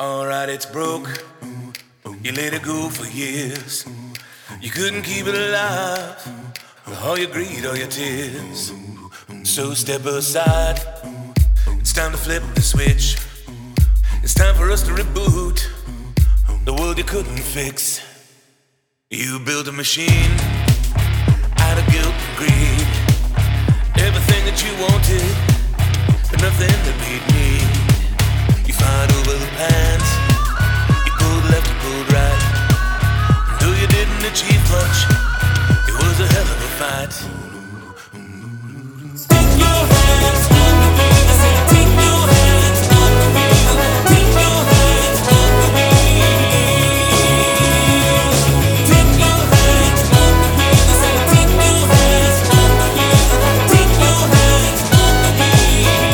Alright, it's broke. You let it go for years. You couldn't keep it alive. All your greed, all your tears. So step aside. It's time to flip the switch. It's time for us to reboot the world you couldn't fix. You built a machine out of guilt and greed. Everything that you wanted, but nothing that we'd need. You fight over the pants. You pulled left, you pulled right. And though you didn't achieve much, it was a hell of a fight. Take your hands off of me. I said, take your hands off of me. Take your hands off of me. Take your hands off of me. I said, take your hands off of me. Take your hands off of me.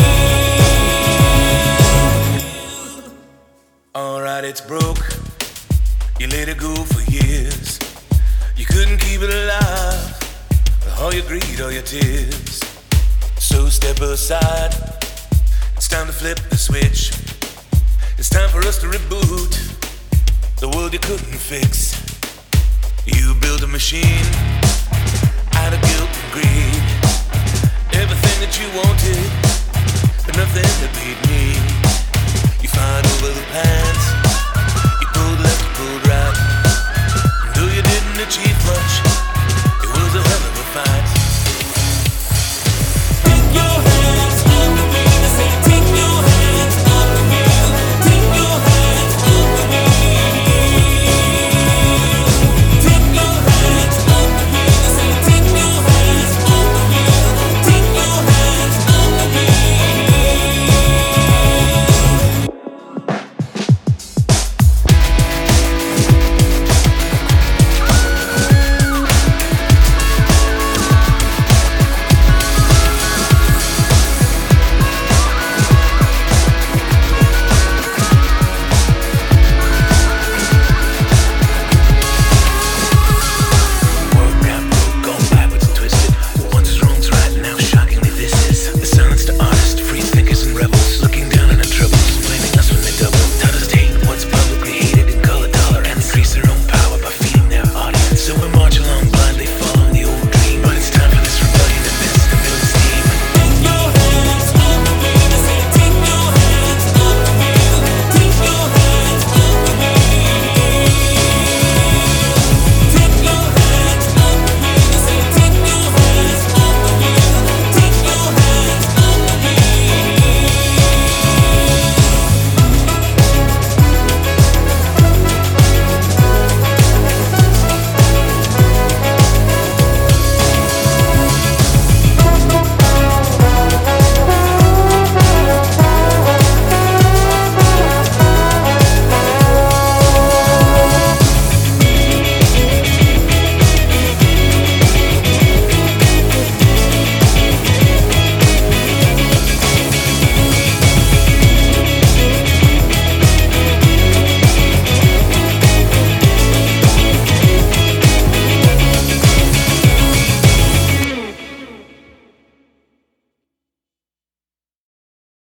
Alright, it's broke. You let it go for years. You couldn't keep it alive. All your greed, all your tears. So step aside. It's time to flip the switch. It's time for us to reboot the world you couldn't fix. You build a machine out of guilt and greed. Everything that you wanted, but nothing that we'd need. You find over